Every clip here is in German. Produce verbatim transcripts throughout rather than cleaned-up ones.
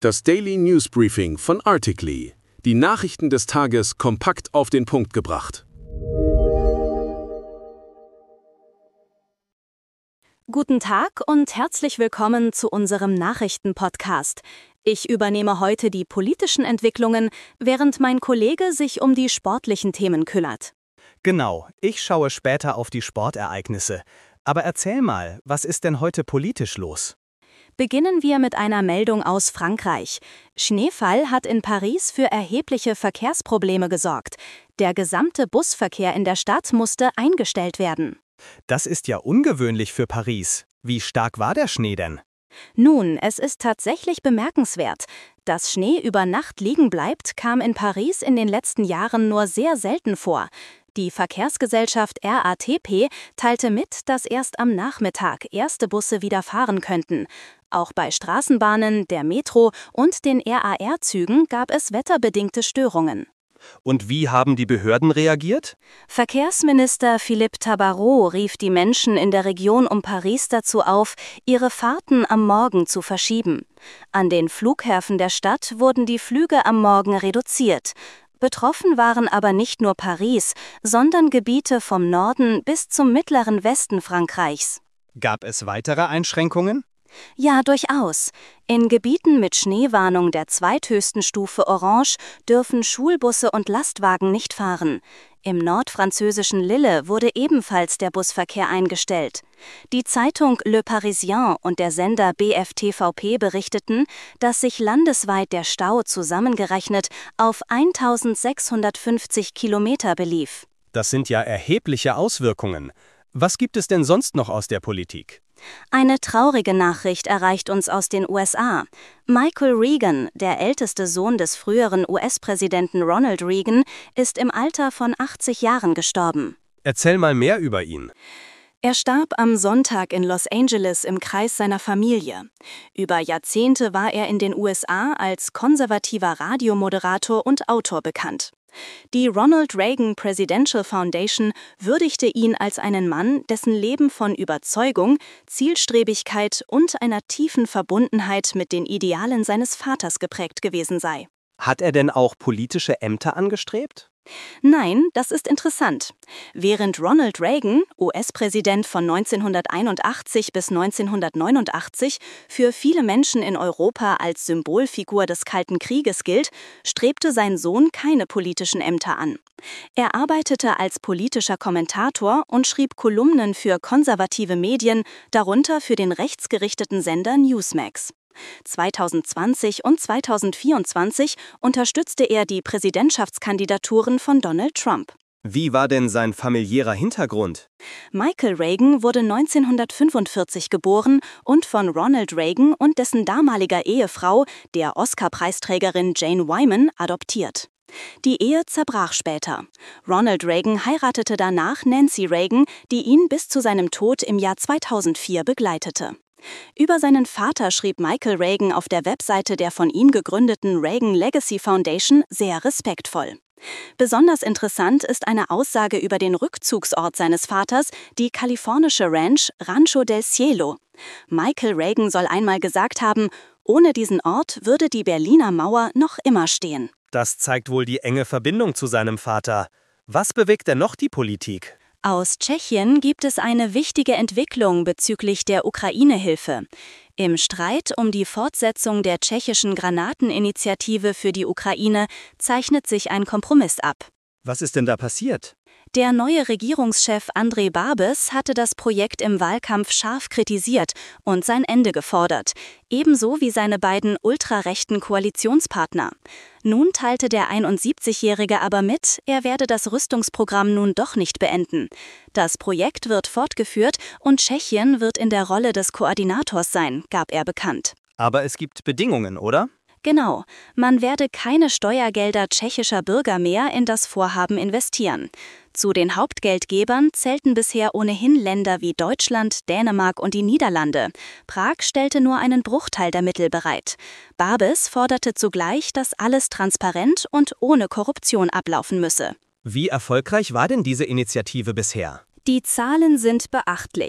Das Daily News Briefing von Articly. Die Nachrichten des Tages kompakt auf den Punkt gebracht. Guten Tag und herzlich willkommen zu unserem Nachrichtenpodcast. Ich übernehme heute die politischen Entwicklungen, während mein Kollege sich um die sportlichen Themen kümmert. Genau, ich schaue später auf die Sportereignisse. Aber erzähl mal, was ist denn heute politisch los? Beginnen wir mit einer Meldung aus Frankreich. Schneefall hat in Paris für erhebliche Verkehrsprobleme gesorgt. Der gesamte Busverkehr in der Stadt musste eingestellt werden. Das ist ja ungewöhnlich für Paris. Wie stark war der Schnee denn? Nun, es ist tatsächlich bemerkenswert. Dass Schnee über Nacht liegen bleibt, kam in Paris in den letzten Jahren nur sehr selten vor. Die Verkehrsgesellschaft R A T P teilte mit, dass erst am Nachmittag erste Busse wieder fahren könnten. Auch bei Straßenbahnen, der Metro und den R A R-Zügen gab es wetterbedingte Störungen. Und wie haben die Behörden reagiert? Verkehrsminister Philippe Tabarot rief die Menschen in der Region um Paris dazu auf, ihre Fahrten am Morgen zu verschieben. An den Flughäfen der Stadt wurden die Flüge am Morgen reduziert. Betroffen waren aber nicht nur Paris, sondern Gebiete vom Norden bis zum mittleren Westen Frankreichs. Gab es weitere Einschränkungen? Ja, durchaus. In Gebieten mit Schneewarnung der zweithöchsten Stufe Orange dürfen Schulbusse und Lastwagen nicht fahren. Im nordfranzösischen Lille wurde ebenfalls der Busverkehr eingestellt. Die Zeitung Le Parisien und der Sender B F T V P berichteten, dass sich landesweit der Stau zusammengerechnet auf eintausendsechshundertfünfzig Kilometer belief. Das sind ja erhebliche Auswirkungen. Was gibt es denn sonst noch aus der Politik? Eine traurige Nachricht erreicht uns aus den U S A. Michael Reagan, der älteste Sohn des früheren U S-Präsidenten Ronald Reagan, ist im Alter von achtzig Jahren gestorben. Erzähl mal mehr über ihn. Er starb am Sonntag in Los Angeles im Kreis seiner Familie. Über Jahrzehnte war er in den U S A als konservativer Radiomoderator und Autor bekannt. Die Ronald Reagan Presidential Foundation würdigte ihn als einen Mann, dessen Leben von Überzeugung, Zielstrebigkeit und einer tiefen Verbundenheit mit den Idealen seines Vaters geprägt gewesen sei. Hat er denn auch politische Ämter angestrebt? Nein, das ist interessant. Während Ronald Reagan, U S-Präsident von neunzehnhunderteinundachtzig bis neunzehnhundertneunundachtzig, für viele Menschen in Europa als Symbolfigur des Kalten Krieges gilt, strebte sein Sohn keine politischen Ämter an. Er arbeitete als politischer Kommentator und schrieb Kolumnen für konservative Medien, darunter für den rechtsgerichteten Sender Newsmax. zweitausendzwanzig und zweitausendvierundzwanzig unterstützte er die Präsidentschaftskandidaturen von Donald Trump. Wie war denn sein familiärer Hintergrund? Michael Reagan wurde neunzehnhundertfünfundvierzig geboren und von Ronald Reagan und dessen damaliger Ehefrau, der Oscar-Preisträgerin Jane Wyman, adoptiert. Die Ehe zerbrach später. Ronald Reagan heiratete danach Nancy Reagan, die ihn bis zu seinem Tod im Jahr zweitausendvier begleitete. Über seinen Vater schrieb Michael Reagan auf der Webseite der von ihm gegründeten Reagan Legacy Foundation sehr respektvoll. Besonders interessant ist eine Aussage über den Rückzugsort seines Vaters, die kalifornische Ranch Rancho del Cielo. Michael Reagan soll einmal gesagt haben, ohne diesen Ort würde die Berliner Mauer noch immer stehen. Das zeigt wohl die enge Verbindung zu seinem Vater. Was bewegt denn noch die Politik? Aus Tschechien gibt es eine wichtige Entwicklung bezüglich der Ukraine-Hilfe. Im Streit um die Fortsetzung der tschechischen Granateninitiative für die Ukraine zeichnet sich ein Kompromiss ab. Was ist denn da passiert? Der neue Regierungschef Andrej Babis hatte das Projekt im Wahlkampf scharf kritisiert und sein Ende gefordert, ebenso wie seine beiden ultrarechten Koalitionspartner. Nun teilte der einundsiebzigjährige aber mit, er werde das Rüstungsprogramm nun doch nicht beenden. Das Projekt wird fortgeführt und Tschechien wird in der Rolle des Koordinators sein, gab er bekannt. Aber es gibt Bedingungen, oder? Genau, man werde keine Steuergelder tschechischer Bürger mehr in das Vorhaben investieren. Zu den Hauptgeldgebern zählten bisher ohnehin Länder wie Deutschland, Dänemark und die Niederlande. Prag stellte nur einen Bruchteil der Mittel bereit. Babis forderte zugleich, dass alles transparent und ohne Korruption ablaufen müsse. Wie erfolgreich war denn diese Initiative bisher? Die Zahlen sind beachtlich.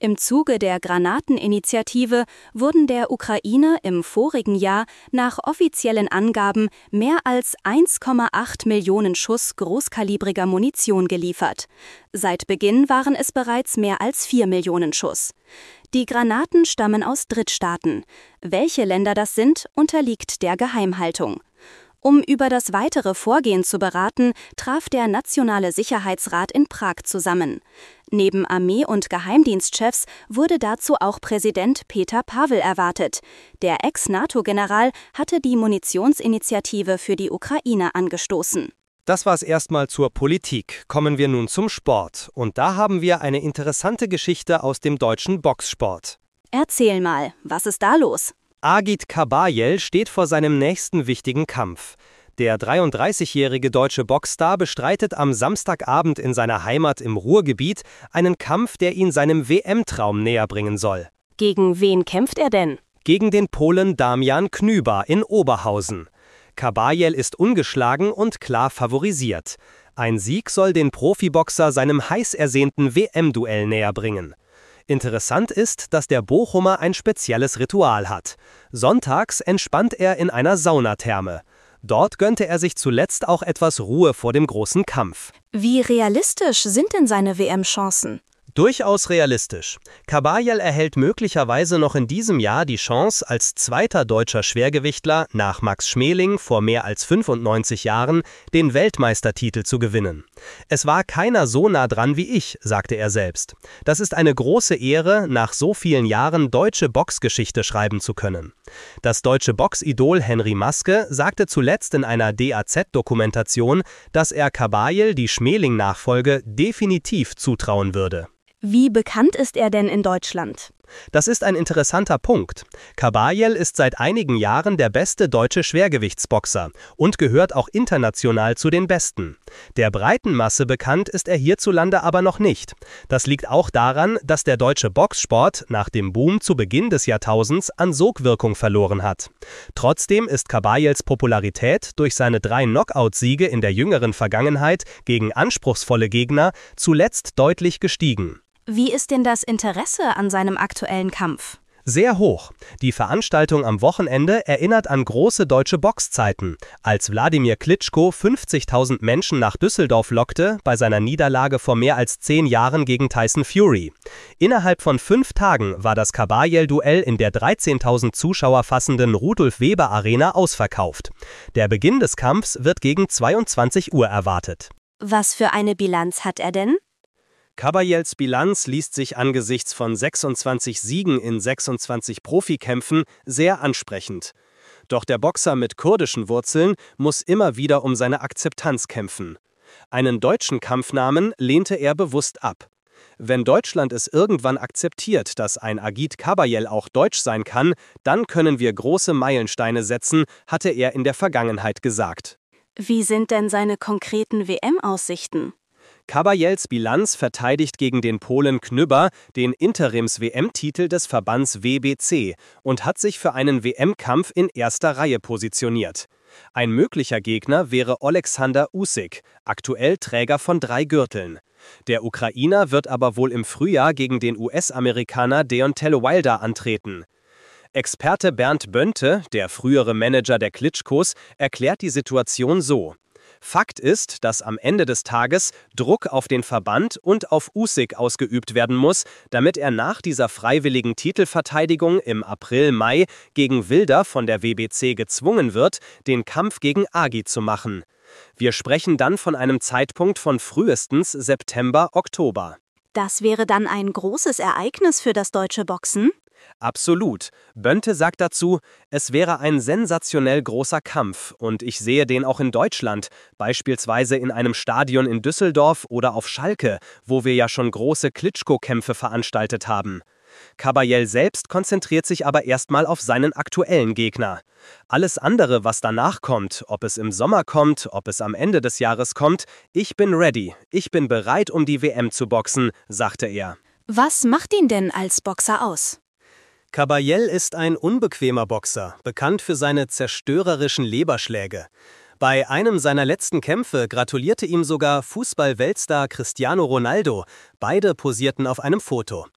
Im Zuge der Granateninitiative wurden der Ukraine im vorigen Jahr nach offiziellen Angaben mehr als eins Komma acht Millionen Schuss großkalibriger Munition geliefert. Seit Beginn waren es bereits mehr als vier Millionen Schuss. Die Granaten stammen aus Drittstaaten. Welche Länder das sind, unterliegt der Geheimhaltung. Um über das weitere Vorgehen zu beraten, traf der Nationale Sicherheitsrat in Prag zusammen. Neben Armee- und Geheimdienstchefs wurde dazu auch Präsident Petr Pavel erwartet. Der Ex-NATO-General hatte die Munitionsinitiative für die Ukraine angestoßen. Das war's erstmal zur Politik. Kommen wir nun zum Sport. Und da haben wir eine interessante Geschichte aus dem deutschen Boxsport. Erzähl mal, was ist da los? Agit Kabayel steht vor seinem nächsten wichtigen Kampf. Der dreiunddreißigjährige deutsche Boxstar bestreitet am Samstagabend in seiner Heimat im Ruhrgebiet einen Kampf, der ihn seinem W M-Traum näher bringen soll. Gegen wen kämpft er denn? Gegen den Polen Damian Knyba in Oberhausen. Kabayel ist ungeschlagen und klar favorisiert. Ein Sieg soll den Profiboxer seinem heiß ersehnten W M-Duell näher bringen. Interessant ist, dass der Bochumer ein spezielles Ritual hat. Sonntags entspannt er in einer Saunatherme. Dort gönnte er sich zuletzt auch etwas Ruhe vor dem großen Kampf. Wie realistisch sind denn seine W M-Chancen? Durchaus realistisch. Kabayel erhält möglicherweise noch in diesem Jahr die Chance, als zweiter deutscher Schwergewichtler nach Max Schmeling vor mehr als fünfundneunzig Jahren den Weltmeistertitel zu gewinnen. Es war keiner so nah dran wie ich, sagte er selbst. Das ist eine große Ehre, nach so vielen Jahren deutsche Boxgeschichte schreiben zu können. Das deutsche Boxidol Henry Maske sagte zuletzt in einer D A Z-Dokumentation, dass er Kabayel die Schmeling-Nachfolge definitiv zutrauen würde. Wie bekannt ist er denn in Deutschland? Das ist ein interessanter Punkt. Kabayel ist seit einigen Jahren der beste deutsche Schwergewichtsboxer und gehört auch international zu den Besten. Der breiten Masse bekannt ist er hierzulande aber noch nicht. Das liegt auch daran, dass der deutsche Boxsport nach dem Boom zu Beginn des Jahrtausends an Sogwirkung verloren hat. Trotzdem ist Kabayels Popularität durch seine drei Knockout-Siege in der jüngeren Vergangenheit gegen anspruchsvolle Gegner zuletzt deutlich gestiegen. Wie ist denn das Interesse an seinem aktuellen Kampf? Sehr hoch. Die Veranstaltung am Wochenende erinnert an große deutsche Boxzeiten, als Wladimir Klitschko fünfzigtausend Menschen nach Düsseldorf lockte bei seiner Niederlage vor mehr als zehn Jahren gegen Tyson Fury. Innerhalb von fünf Tagen war das Kabayel-Duell in der dreizehntausend Zuschauer fassenden Rudolf-Weber-Arena ausverkauft. Der Beginn des Kampfs wird gegen zweiundzwanzig Uhr erwartet. Was für eine Bilanz hat er denn? Kabayels Bilanz liest sich angesichts von sechsundzwanzig Siegen in sechsundzwanzig Profikämpfen sehr ansprechend. Doch der Boxer mit kurdischen Wurzeln muss immer wieder um seine Akzeptanz kämpfen. Einen deutschen Kampfnamen lehnte er bewusst ab. Wenn Deutschland es irgendwann akzeptiert, dass ein Agit Kabayel auch deutsch sein kann, dann können wir große Meilensteine setzen, hatte er in der Vergangenheit gesagt. Wie sind denn seine konkreten W M-Aussichten? Kabayels Bilanz verteidigt gegen den Polen Knyba den Interims-W M-Titel des Verbands W B C und hat sich für einen W M-Kampf in erster Reihe positioniert. Ein möglicher Gegner wäre Oleksandr Usyk, aktuell Träger von drei Gürteln. Der Ukrainer wird aber wohl im Frühjahr gegen den U S-Amerikaner Deontay Wilder antreten. Experte Bernd Bönte, der frühere Manager der Klitschkos, erklärt die Situation so: Fakt ist, dass am Ende des Tages Druck auf den Verband und auf Usyk ausgeübt werden muss, damit er nach dieser freiwilligen Titelverteidigung im April Mai gegen Wilder von der W B C gezwungen wird, den Kampf gegen Agit zu machen. Wir sprechen dann von einem Zeitpunkt von frühestens September, Oktober. Das wäre dann ein großes Ereignis für das deutsche Boxen? Absolut. Bönte sagt dazu, es wäre ein sensationell großer Kampf und ich sehe den auch in Deutschland, beispielsweise in einem Stadion in Düsseldorf oder auf Schalke, wo wir ja schon große Klitschko-Kämpfe veranstaltet haben. Kabayel selbst konzentriert sich aber erstmal auf seinen aktuellen Gegner. Alles andere, was danach kommt, ob es im Sommer kommt, ob es am Ende des Jahres kommt, ich bin ready, ich bin bereit, um die W M zu boxen, sagte er. Was macht ihn denn als Boxer aus? Kabayel ist ein unbequemer Boxer, bekannt für seine zerstörerischen Leberschläge. Bei einem seiner letzten Kämpfe gratulierte ihm sogar Fußball-Weltstar Cristiano Ronaldo. Beide posierten auf einem Foto.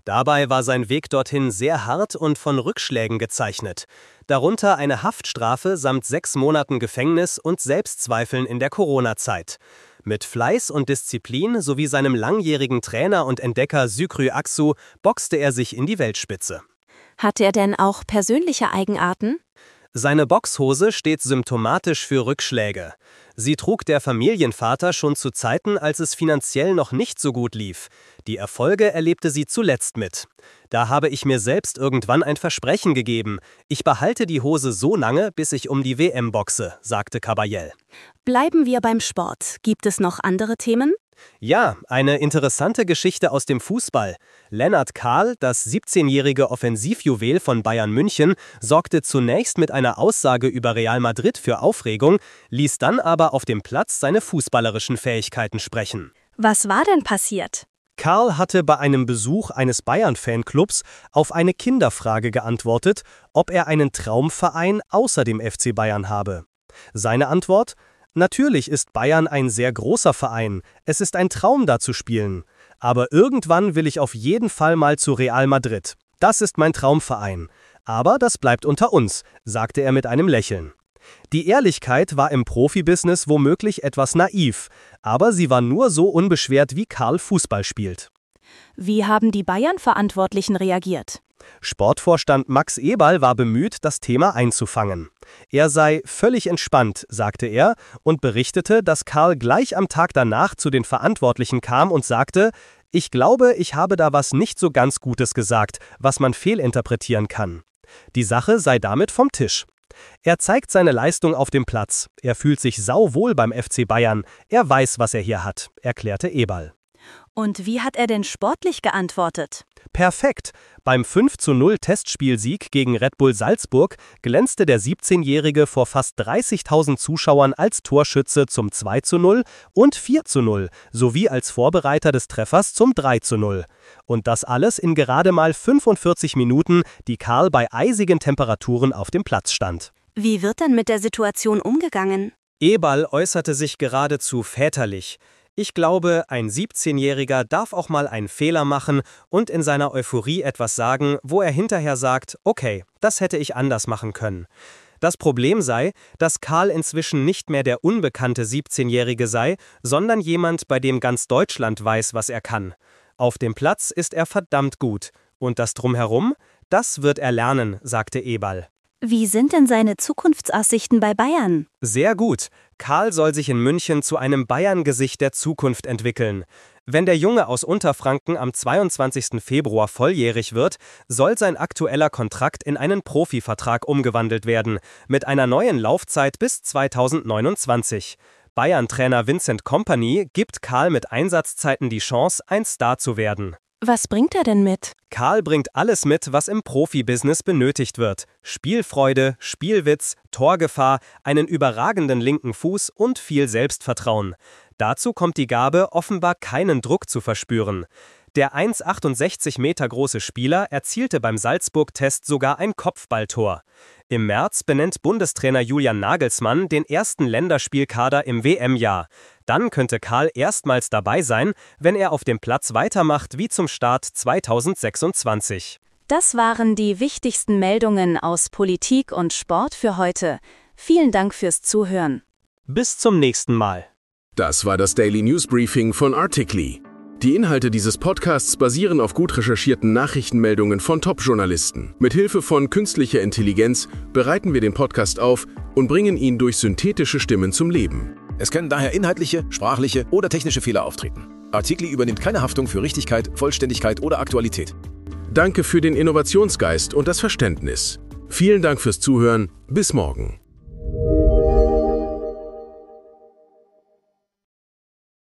Dabei war sein Weg dorthin sehr hart und von Rückschlägen gezeichnet. Darunter eine Haftstrafe samt sechs Monaten Gefängnis und Selbstzweifeln in der Corona-Zeit. Mit Fleiß und Disziplin sowie seinem langjährigen Trainer und Entdecker Sükri Aksu boxte er sich in die Weltspitze. Hat er denn auch persönliche Eigenarten? Seine Boxhose steht symptomatisch für Rückschläge. Sie trug der Familienvater schon zu Zeiten, als es finanziell noch nicht so gut lief. Die Erfolge erlebte sie zuletzt mit. Da habe ich mir selbst irgendwann ein Versprechen gegeben. Ich behalte die Hose so lange, bis ich um die W M boxe, sagte Caballel. Bleiben wir beim Sport. Gibt es noch andere Themen? Ja, eine interessante Geschichte aus dem Fußball. Lennart Kahl, das siebzehnjährige Offensivjuwel von Bayern München, sorgte zunächst mit einer Aussage über Real Madrid für Aufregung, ließ dann aber auf dem Platz seine fußballerischen Fähigkeiten sprechen. Was war denn passiert? Kahl hatte bei einem Besuch eines Bayern-Fanclubs auf eine Kinderfrage geantwortet, ob er einen Traumverein außer dem F C Bayern habe. Seine Antwort: Natürlich ist Bayern ein sehr großer Verein, es ist ein Traum, da zu spielen. Aber irgendwann will ich auf jeden Fall mal zu Real Madrid. Das ist mein Traumverein. Aber das bleibt unter uns, sagte er mit einem Lächeln. Die Ehrlichkeit war im Profibusiness womöglich etwas naiv, aber sie war nur so unbeschwert, wie Kahl Fußball spielt. Wie haben die Bayern-Verantwortlichen reagiert? Sportvorstand Max Eberl war bemüht, das Thema einzufangen. Er sei völlig entspannt, sagte er, und berichtete, dass Kahl gleich am Tag danach zu den Verantwortlichen kam und sagte: Ich glaube, ich habe da was nicht so ganz Gutes gesagt, was man fehlinterpretieren kann. Die Sache sei damit vom Tisch. Er zeigt seine Leistung auf dem Platz. Er fühlt sich sauwohl beim F C Bayern. Er weiß, was er hier hat, erklärte Eberl. Und wie hat er denn sportlich geantwortet? Perfekt. Beim fünf zu null Testspielsieg gegen Red Bull Salzburg glänzte der siebzehnjährige vor fast dreißigtausend Zuschauern als Torschütze zum zwei zu null und vier zu null sowie als Vorbereiter des Treffers zum drei zu null. Und das alles in gerade mal fünfundvierzig Minuten, die Kahl bei eisigen Temperaturen auf dem Platz stand. Wie wird denn mit der Situation umgegangen? Eberl äußerte sich geradezu väterlich. Ich glaube, ein siebzehnjähriger darf auch mal einen Fehler machen und in seiner Euphorie etwas sagen, wo er hinterher sagt, okay, das hätte ich anders machen können. Das Problem sei, dass Kahl inzwischen nicht mehr der unbekannte siebzehnjährige sei, sondern jemand, bei dem ganz Deutschland weiß, was er kann. Auf dem Platz ist er verdammt gut. Und das Drumherum, das wird er lernen, sagte Eberl. Wie sind denn seine Zukunftsaussichten bei Bayern? Sehr gut. Kahl soll sich in München zu einem Bayern-Gesicht der Zukunft entwickeln. Wenn der Junge aus Unterfranken am zweiundzwanzigsten Februar volljährig wird, soll sein aktueller Kontrakt in einen Profivertrag umgewandelt werden, mit einer neuen Laufzeit bis zweitausendneunundzwanzig. Bayern-Trainer Vincent Kompany gibt Kahl mit Einsatzzeiten die Chance, ein Star zu werden. Was bringt er denn mit? Kahl bringt alles mit, was im Profibusiness benötigt wird. Spielfreude, Spielwitz, Torgefahr, einen überragenden linken Fuß und viel Selbstvertrauen. Dazu kommt die Gabe, offenbar keinen Druck zu verspüren. Der eins Komma achtundsechzig Meter große Spieler erzielte beim Salzburg-Test sogar ein Kopfballtor. Im März benennt Bundestrainer Julian Nagelsmann den ersten Länderspielkader im W M-Jahr. Dann könnte Kahl erstmals dabei sein, wenn er auf dem Platz weitermacht wie zum Start zweitausendsechsundzwanzig. Das waren die wichtigsten Meldungen aus Politik und Sport für heute. Vielen Dank fürs Zuhören. Bis zum nächsten Mal. Das war das Daily News Briefing von Articly. Die Inhalte dieses Podcasts basieren auf gut recherchierten Nachrichtenmeldungen von Top-Journalisten. Mit Hilfe von künstlicher Intelligenz bereiten wir den Podcast auf und bringen ihn durch synthetische Stimmen zum Leben. Es können daher inhaltliche, sprachliche oder technische Fehler auftreten. Articly übernimmt keine Haftung für Richtigkeit, Vollständigkeit oder Aktualität. Danke für den Innovationsgeist und das Verständnis. Vielen Dank fürs Zuhören. Bis morgen.